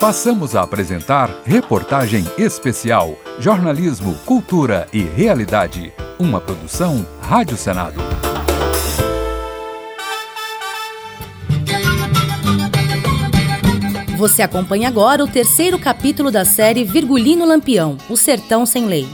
Passamos a apresentar Reportagem Especial, Jornalismo, Cultura e Realidade. Uma produção Rádio Senado. Você acompanha agora o terceiro capítulo da série Virgulino Lampião, O Sertão Sem Lei.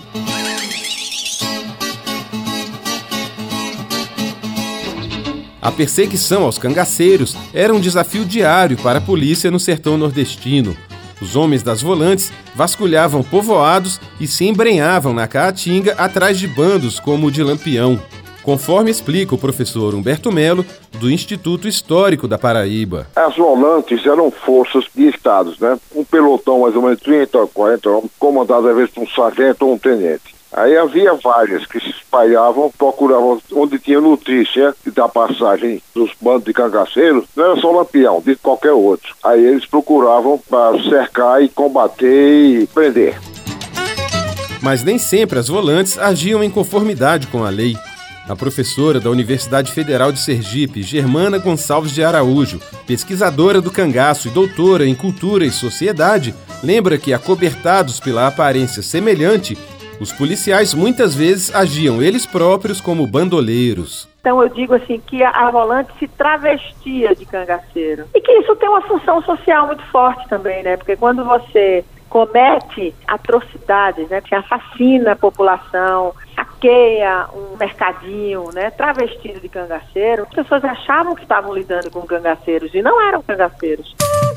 A perseguição aos cangaceiros era um desafio diário para a polícia no sertão nordestino. Os homens das volantes vasculhavam povoados e se embrenhavam na caatinga atrás de bandos como o de Lampião, conforme explica o professor Humberto Melo, do Instituto Histórico da Paraíba. As volantes eram forças de estados, né? Um pelotão mais ou menos 30 ou 40 homens, comandado às vezes por um sargento ou um tenente. Aí havia várias que se espalhavam, procuravam onde tinha notícia da passagem dos bandos de cangaceiros. Não era só Lampião, de qualquer outro. Aí eles procuravam para cercar e combater e prender. Mas nem sempre as volantes agiam em conformidade com a lei. A professora da Universidade Federal de Sergipe, Germana Gonçalves de Araújo, pesquisadora do cangaço e doutora em cultura e sociedade, lembra que, acobertados pela aparência semelhante, os policiais muitas vezes agiam eles próprios como bandoleiros. Então eu digo assim que a volante se travestia de cangaceiro. E que isso tem uma função social muito forte também, né? Porque quando você comete atrocidades, né? Que assassina a população, saqueia um mercadinho, né? Travestido de cangaceiro, as pessoas achavam que estavam lidando com cangaceiros e não eram cangaceiros.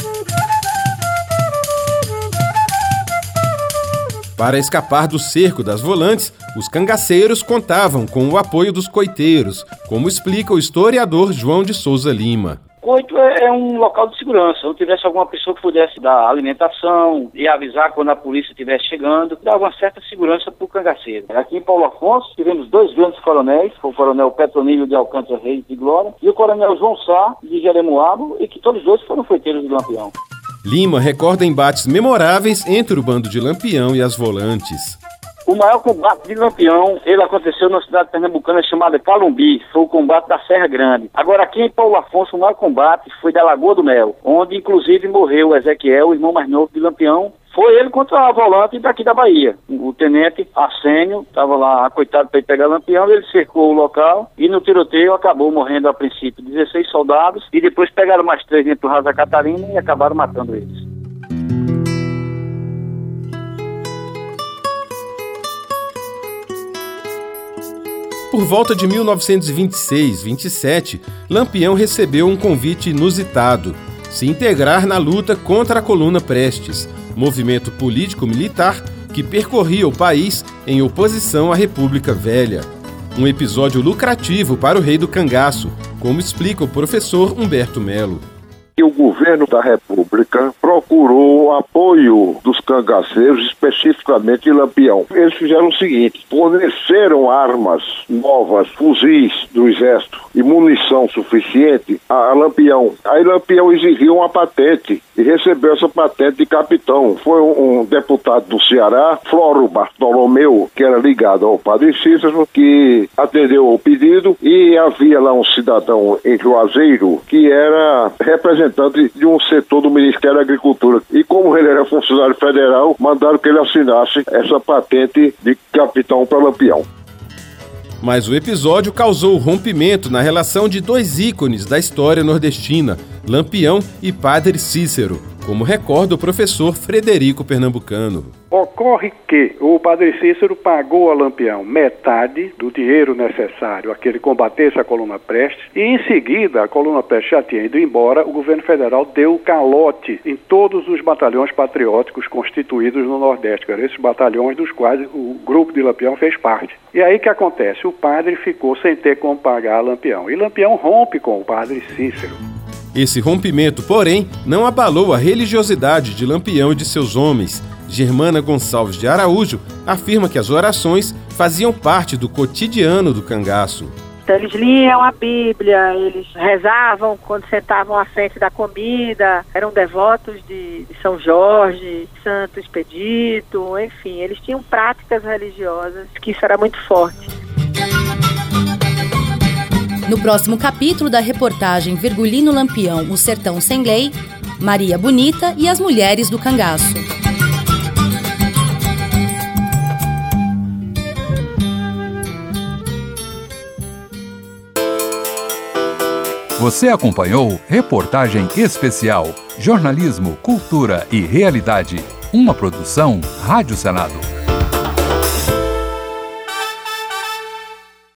Para escapar do cerco das volantes, os cangaceiros contavam com o apoio dos coiteiros, como explica o historiador João de Souza Lima. Coito é um local de segurança. Se não tivesse alguma pessoa que pudesse dar alimentação e avisar quando a polícia estivesse chegando, dava uma certa segurança para o cangaceiro. Aqui em Paulo Afonso tivemos dois grandes coronéis, o coronel Petronílio de Alcântara Reis de Glória e o coronel João Sá de Jeremoabo, e que todos dois foram foiteiros de Lampião. Lima recorda embates memoráveis entre o bando de Lampião e as volantes. O maior combate de Lampião, ele aconteceu na cidade pernambucana chamada Calumbi, foi o combate da Serra Grande. Agora aqui em Paulo Afonso, o maior combate foi da Lagoa do Mel, onde inclusive morreu o Ezequiel, o irmão mais novo de Lampião. Foi ele contra a volante daqui da Bahia. O tenente Arsênio estava lá acoitado para ir pegar Lampião, ele cercou o local e no tiroteio acabou morrendo a princípio 16 soldados e depois pegaram mais 3 dentro do Raso da Catarina e acabaram matando eles. Por volta de 1926-27, Lampião recebeu um convite inusitado: se integrar na luta contra a Coluna Prestes, movimento político-militar que percorria o país em oposição à República Velha. Um episódio lucrativo para o rei do cangaço, como explica o professor Humberto Melo. O governo da República procurou apoio dos cangaceiros, especificamente de Lampião. Eles fizeram o seguinte: forneceram armas novas, fuzis do exército e munição suficiente a Lampião. Aí Lampião exigiu uma patente e recebeu essa patente de capitão. Foi um deputado do Ceará, Floro Bartolomeu, que era ligado ao padre Cícero, que atendeu ao pedido, e havia lá um cidadão em Juazeiro que era representante de um setor do Ministério da Agricultura. E como ele era funcionário federal, mandaram que ele assinasse essa patente de capitão para Lampião. Mas o episódio causou rompimento na relação de dois ícones da história nordestina, Lampião e Padre Cícero, como recorda o professor Frederico Pernambucano. Ocorre que o Padre Cícero pagou a Lampião metade do dinheiro necessário a que ele combatesse a Coluna Prestes, e em seguida a Coluna Prestes já tinha ido embora, o governo federal deu calote em todos os batalhões patrióticos constituídos no Nordeste, esses batalhões dos quais o grupo de Lampião fez parte. E aí o que acontece? O padre ficou sem ter como pagar a Lampião, e Lampião rompe com o Padre Cícero. Esse rompimento, porém, não abalou a religiosidade de Lampião e de seus homens. Germana Gonçalves de Araújo afirma que as orações faziam parte do cotidiano do cangaço. Então eles liam a Bíblia, eles rezavam quando sentavam à frente da comida, eram devotos de São Jorge, Santo Expedito, enfim, eles tinham práticas religiosas, que isso era muito forte. No próximo capítulo da reportagem Virgulino Lampião, O Sertão Sem Lei, Maria Bonita e as Mulheres do Cangaço. Você acompanhou Reportagem Especial, Jornalismo, Cultura e Realidade, uma produção Rádio Senado.